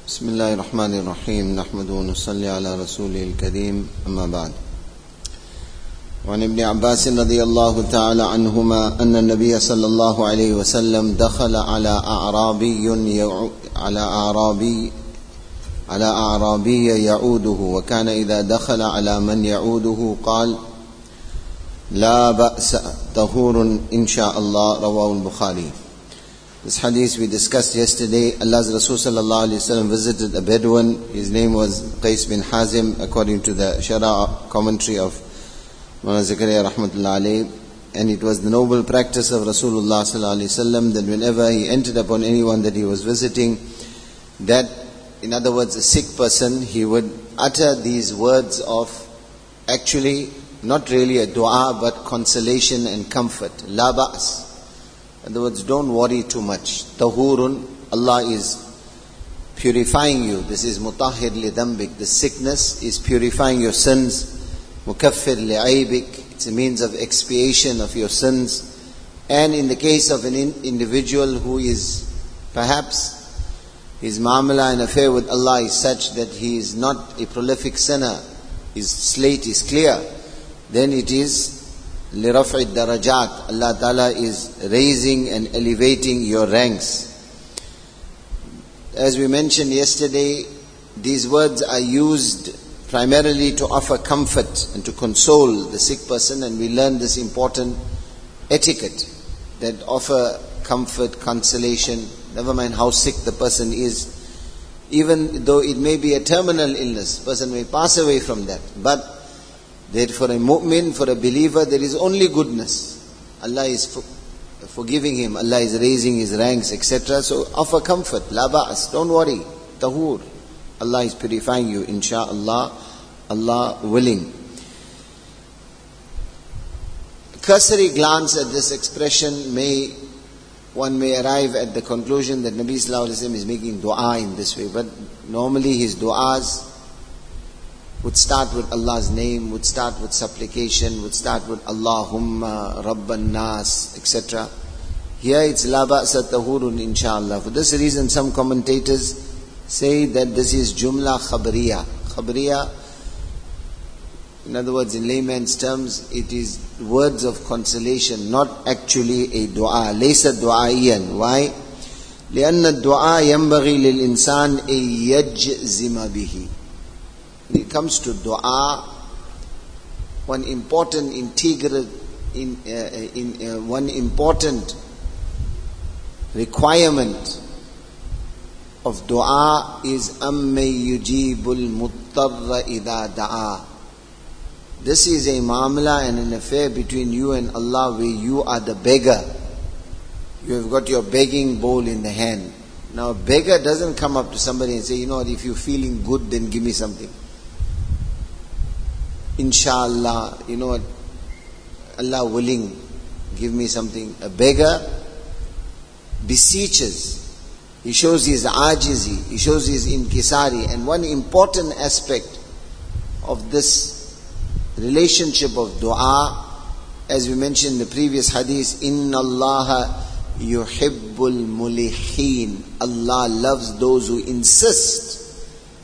بسم الله الرحمن الرحيم نحمده ونصلي على رسوله الكريم أما بعد وعن ابن عباس رضي الله تعالى عنهما أن النبي صلى الله عليه وسلم دخل على أعرابي يعوده وكان إذا دخل على من يعوده قال لا بأس طهور إن شاء الله رواه البخاري. This hadith we discussed yesterday. Allah's Rasul sallallahu alayhi wa sallam visited a Bedouin. His name was Qais bin Hazim, according to the Shara commentary of Mawlana Zakaria rahmatullah alayhi. And it was the noble practice of Rasulullah sallallahu alayhi wa sallam that whenever he entered upon anyone that he was visiting, that, in other words, a sick person, he would utter these words of, actually, not really a dua, but consolation and comfort. La ba's. In other words, don't worry too much. Tahurun, Allah is purifying you. This is mutahhir li dhanbik. The sickness is purifying your sins. Mukaffir li aibik. It's a means of expiation of your sins. And in the case of an individual who is perhaps his muamala and affair with Allah is such that he is not a prolific sinner, his slate is clear, then it is لِرَفْعِ الدَّرَجَاتِ. Allah Ta'ala is raising and elevating your ranks. As we mentioned yesterday, these words are used primarily to offer comfort and to console the sick person, and we learn this important etiquette that offer comfort, consolation, never mind how sick the person is. Even though it may be a terminal illness, person may pass away from that, but that for a mu'min, for a believer, there is only goodness. Allah is forgiving him, Allah is raising his ranks, etc. So offer comfort, la ba'as, don't worry, tahur. Allah is purifying you, insha'Allah, Allah willing. Cursory glance at this expression, one may arrive at the conclusion that Nabi Sallallahu Alaihi Wasallam is making dua in this way. But normally his duas would start with Allah's name, would start with supplication, would start with Allahumma, Rabban Nas, etc. Here it's La ba'sa tahurun insha'Allah. For this reason some commentators say that this is Jumla Khabriya. Khabriya, in other words, in layman's terms, it is words of consolation, not actually a dua. Laysa du'aiyan. Why? لأن الدعاء ينبغي للإنسان أن يجزم به. When it comes to dua, one important requirement of dua is أَمَّن يُجِيبُ الْمُضْطَرَّ إِذَا دَعَا. This is a muamala and an affair between you and Allah, where you are the beggar. You have got your begging bowl in the hand. Now a beggar doesn't come up to somebody and say, you know what, if you're feeling good, then give me something. Inshallah, you know what, Allah willing, give me something. A beggar beseeches. He shows his ajizi, he shows his inkisari. And one important aspect of this relationship of dua, as we mentioned in the previous hadith, Inna Allaha yuhibbul mulihin. Allah loves those who insist,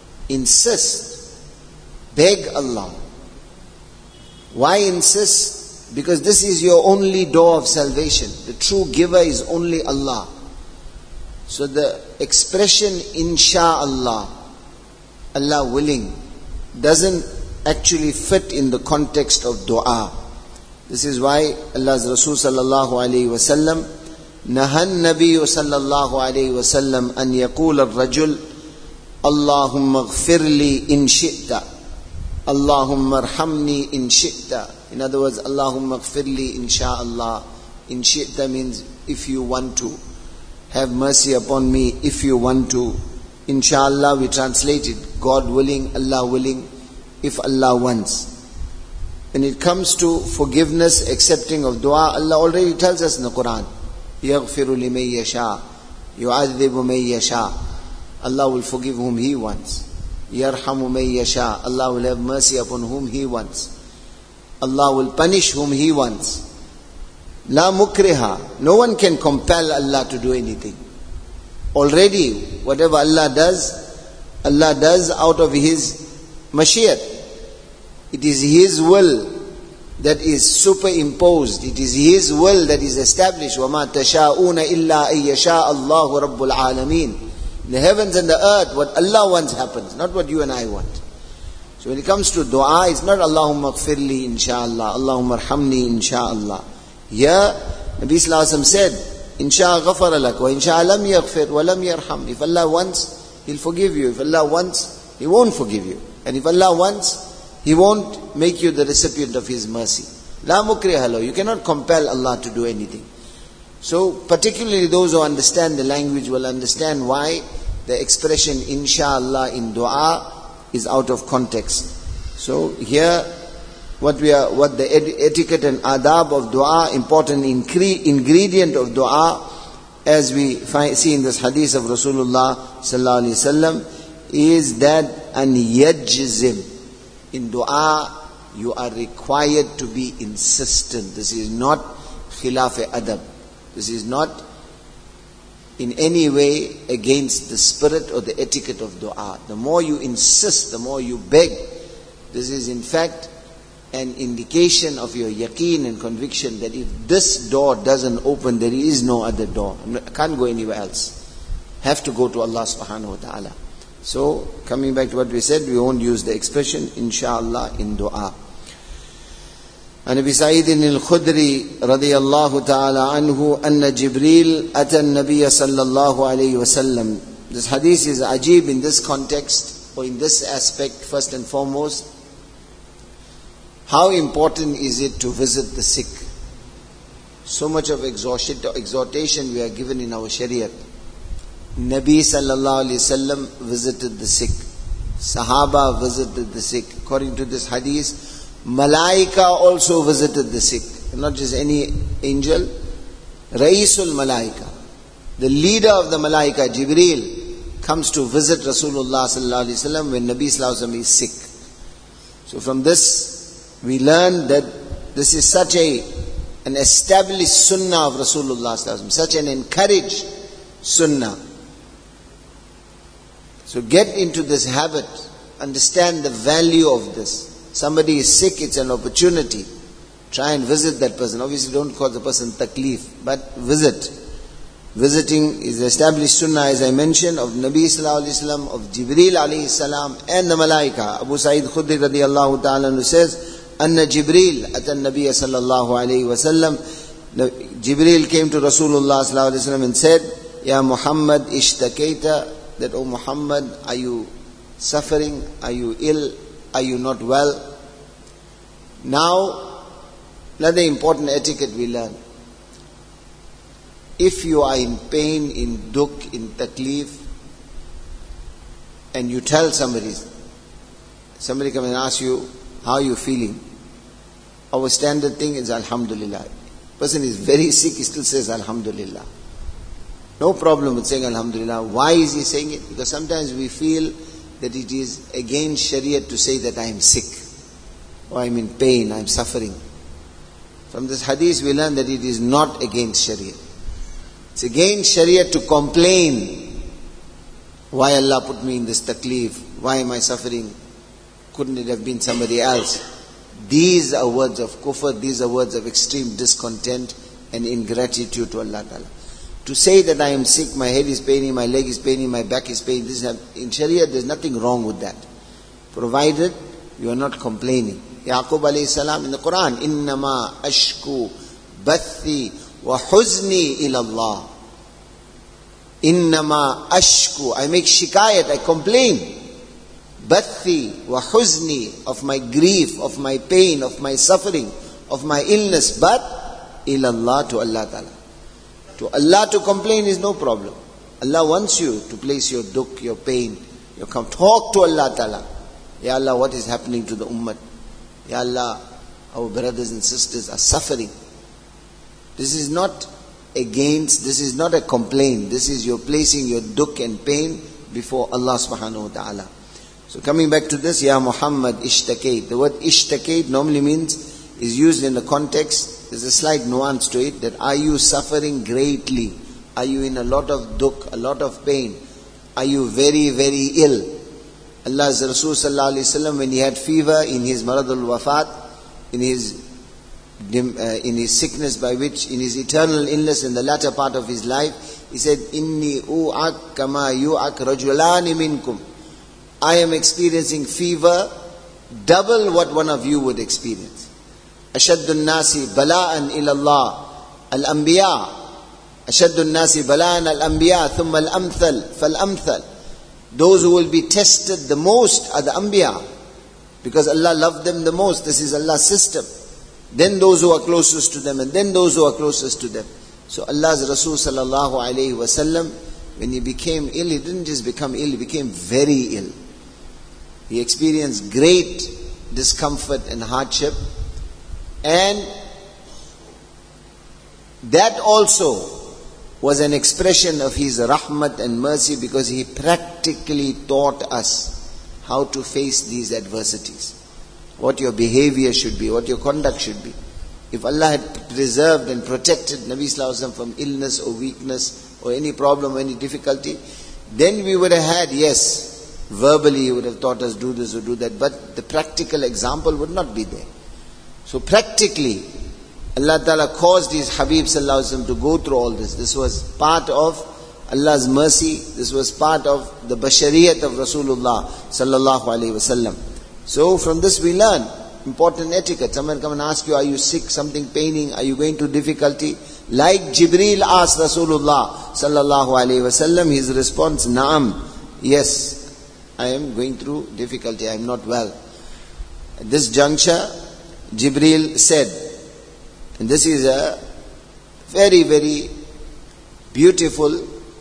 beg Allah. Why insist? Because this is your only door of salvation. The true giver is only Allah. So the expression insha'Allah, Allah willing, doesn't actually fit in the context of dua. This is why Allah's Rasul sallallahu alayhi wa sallam, nahan Nabi sallallahu alayhi wa sallam an yaqul al-rajul Allahumma ghfirli in shi'ta, Allahumma arhamni in shi'ta. In other words, Allahumma ghfirli insha'Allah. In shi'ta means if you want to. Have mercy upon me if you want to. Insha'Allah we translate it, God willing, Allah willing, if Allah wants. When it comes to forgiveness, accepting of dua, Allah already tells us in the Quran, يَغْفِرُ لِمَن يَشَاءُ يُعَذِّبُ مَن يَشَاءُ. Allah will forgive whom He wants. يَرْحَمُ مَن يَشَاءُ. Allah will have mercy upon whom He wants. Allah will punish whom He wants. La mukriha. No one can compel Allah to do anything. Already, whatever Allah does, Allah does out of His mashiat. It is His will that is superimposed. It is His will that is established. وَمَا تَشَاءُونَ إِلَّا أَن يَشَاءَ اللَّهُ رَبُّ الْعَالَمِينَ. The heavens and the earth, what Allah wants happens, not what you and I want. So when it comes to dua, it's not Allahumma gfirli insha'Allah, Allahumma arhamni insha'Allah. Here, Nabi Sallallahu Alaihi Wasallam said, Insha'a ghafara lak, wa insha'a lam yaghfir, wa lam yarham. If Allah wants, He'll forgive you. If Allah wants, He won't forgive you. And if Allah wants, He won't make you the recipient of His mercy. La mukriha lahu. You cannot compel Allah to do anything. So, particularly those who understand the language will understand why the expression insha'Allah in dua is out of context. So, here, what the etiquette and adab of dua, important ingredient of dua, as we see in this hadith of Rasulullah sallallahu alaihi wasallam, is that an yajzim. In dua, you are required to be insistent. This is not khilaf adab. This is not in any way against the spirit or the etiquette of dua. The more you insist, the more you beg, this is in fact an indication of your yaqeen and conviction that if this door doesn't open, there is no other door. I can't go anywhere else. Have to go to Allah subhanahu wa ta'ala. So, coming back to what we said, we won't use the expression insha'Allah in dua. عن ابي سعيد الخدري رضي الله تعالى عنه أن جبريل أتى النبي صلى الله عليه وسلم. This hadith is ajib in this context, or in this aspect, first and foremost. How important is it to visit the sick? So much of exhortation we are given in our Shariat. Nabi sallallahu alayhi wasallam visited the sick. Sahaba visited the sick. According to this hadith, Malaika also visited the sick. Not just any angel. Raisul Malaika, the leader of the Malaika, Jibreel, comes to visit Rasulullah sallallahu alaihi wasallam when Nabi sallallahu alaihi wasallam is sick. So from this, we learn that this is such an established sunnah of Rasulullah sallallahu alaihi wasallam, such an encouraged sunnah. So get into this habit. Understand the value of this. Somebody is sick, it's an opportunity. Try and visit that person. Obviously don't cause the person taklif, but visit. Visiting is the established sunnah, as I mentioned, of Nabi sallallahu alaihi wasallam, of Jibreel alayhi salam, and the Malaika. Abu Sa'id Khudri radiyallahu ta'ala anhu says, Anna Jibreel atan Nabiya sallallahu alayhi wasallam. Jibreel came to Rasulullah sallallahu alayhi wasallam and said, Ya Muhammad ishtakaita, that, O Muhammad, are you suffering? Are you ill? Are you not well? Now, another important etiquette we learn. If you are in pain, in dukh, in taklif, and you tell somebody comes and asks you, how are you feeling? Our standard thing is Alhamdulillah. Person is very sick, he still says Alhamdulillah. No problem with saying Alhamdulillah. Why is he saying it? Because sometimes we feel that it is against Shariat to say that I am sick, or I am in pain, I am suffering. From this hadith we learn that it is not against Shariat. It's against Shariat to complain. Why Allah put me in this taklif? Why am I suffering? Couldn't it have been somebody else? These are words of kufr, these are words of extreme discontent and ingratitude to Allah Ta'ala. To say that I am sick, my head is paining, my leg is paining, my back is paining, in Sharia there's nothing wrong with that. Provided you are not complaining. Yaqub alayhi salam in the Quran, Innama ashku bathi wa huzni ilallah. Innama ashku, I make shikayat, I complain. Bathi wa huzni, of my grief, of my pain, of my suffering, of my illness, but ilallah, to Allah Ta'ala. To Allah to complain is no problem. Allah wants you to place your dukh, your pain. You come talk to Allah Ta'ala. Ya Allah, what is happening to the ummah? Ya Allah, our brothers and sisters are suffering. This is not this is not a complaint. This is you're placing your dukh and pain before Allah subhanahu wa ta'ala. So coming back to this, Ya Muhammad ishtakait. The word ishtakait normally is used in the context. There's a slight nuance to it, that are you suffering greatly? Are you in a lot of dukh, a lot of pain? Are you very, very ill? Allah's Rasul sallallahu alaihi wasallam, when he had fever in his maradul wafat, in his sickness by which, in his eternal illness in the latter part of his life, he said, Inni u'ak kama yu'ak rajulani minkum. I am experiencing fever double what one of you would experience. Ashaddun nasi bala'an ilallah al-anbiya. Ashaddun nasi bala'an al-anbiya thumma al-amthal fal-amthal. Those who will be tested the most are the anbiya, because Allah loved them the most. This is Allah's system. Then those who are closest to them, and then those who are closest to them. So Allah's Rasul sallallahu alayhi wasallam, when he became ill, he didn't just become ill, he became very ill. He experienced great discomfort and hardship. And that also was an expression of his rahmat and mercy, because he practically taught us how to face these adversities. What your behavior should be, what your conduct should be. If Allah had preserved and protected Nabi Sallallahu Alaihi Wasallam from illness or weakness or any problem or any difficulty, then we would have had, yes, verbally he would have taught us do this or do that, but the practical example would not be there. So practically, Allah Ta'ala caused his Habib Sallallahu Alaihi Wasallam to go through all this. This was part of Allah's mercy. This was part of the bashariyat of Rasulullah Sallallahu Alaihi Wasallam. So from this we learn important etiquette. Someone come and ask you, are you sick, something paining, are you going through difficulty? Like Jibreel asked Rasulullah Sallallahu Alaihi Wasallam, his response, Naam, yes, I am going through difficulty, I am not well. At this juncture, Jibreel said, and this is a very, very beautiful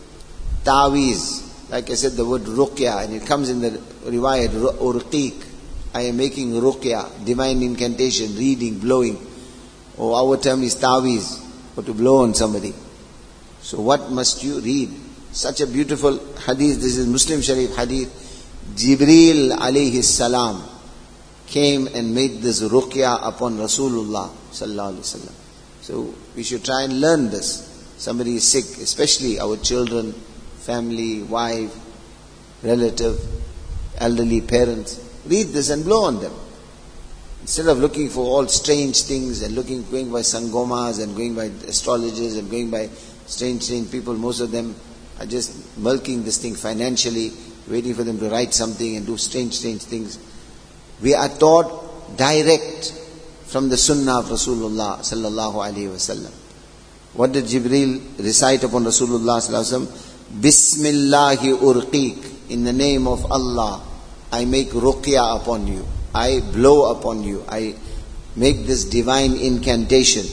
ta'weez. Like I said, the word ruqya, and it comes in the riwayat, urqiq. I am making ruqya, divine incantation, reading, blowing. Or our term is ta'weez, or to blow on somebody. So what must you read? Such a beautiful hadith, this is Muslim Sharif hadith. Jibreel alayhi salam came and made this ruqya upon Rasulullah sallallahu alaihi wasallam. So we should try and learn this. Somebody is sick, especially our children, family, wife, relative, elderly parents. Read this and blow on them. Instead of looking for all strange things and going by sangomas and going by astrologers and going by strange people, most of them are just milking this thing financially, waiting for them to write something and do strange things. We are taught direct from the sunnah of Rasulullah sallallahu alaihi wasallam. What did Jibreel recite upon Rasulullah sallallahu alaihi wasallam? Bismillahi urqiq. In the name of Allah, I make ruqya upon you. I blow upon you. I make this divine incantation.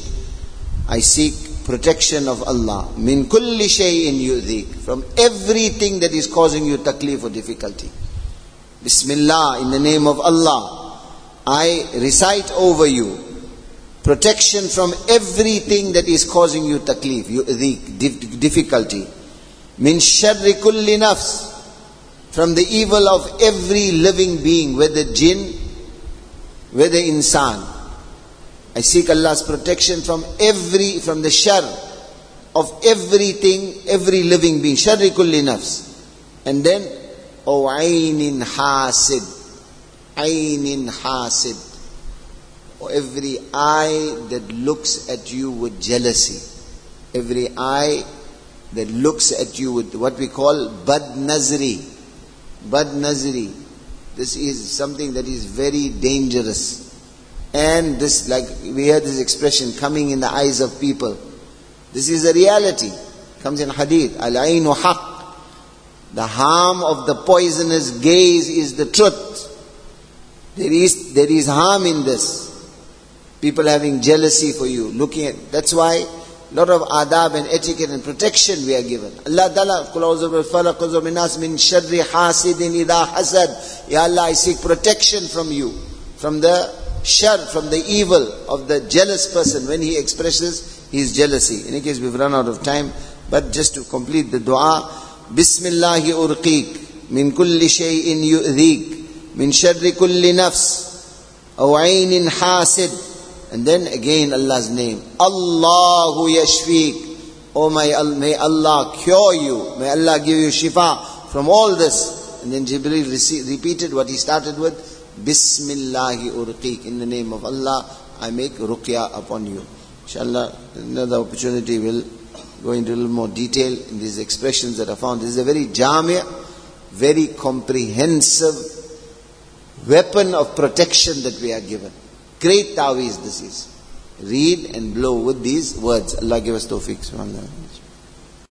I seek protection of Allah. Min kulli shay'in yu'dhik. From everything that is causing you taklif or difficulty. Bismillah, in the name of Allah, I recite over you protection from everything that is causing you taklif, yu'dhik, difficulty. Min sharri kulli nafs. From the evil of every living being, whether jinn, whether insan. I seek Allah's protection from the shar of everything, every living being. Sharri kulli nafs. And then, O aynin hasid. Aynin hasid. Or every eye that looks at you with jealousy. Every eye that looks at you with what we call bad nazri. Bad nazri. This is something that is very dangerous. And this, like we heard this expression, coming in the eyes of people. This is a reality. Comes in hadith. Al-aynu haqq. The harm of the poisonous gaze is the truth. There is harm in this. People having jealousy for you, looking at. That's why a lot of adab and etiquette and protection we are given. Allah Ta'ala, Qul a'udhu bil falaq, a'udhu bin nas min sharri hasidin idha hasad. Ya Allah, I seek protection from you, from the shar, from the evil of the jealous person when he expresses his jealousy. In any case, we've run out of time, but just to complete the dua, Bismillahi urqiq, min kulli shay'in yu'dhik, min sharri kulli nafs, aw aynin hasid. And then again Allah's name. Allahu yashfiq. Oh may Allah cure you. May Allah give you shifa from all this. and then Jibreel repeated what he started with, Bismillahi urqiq, in the name of Allah, I make ruqya upon you. Inshallah, another opportunity will go into a little more detail in these expressions that are found. This is a very jami', very comprehensive weapon of protection that we are given. Great ta'weez this is. Read and blow with these words. Allah give us tawfiq. Subhanallah.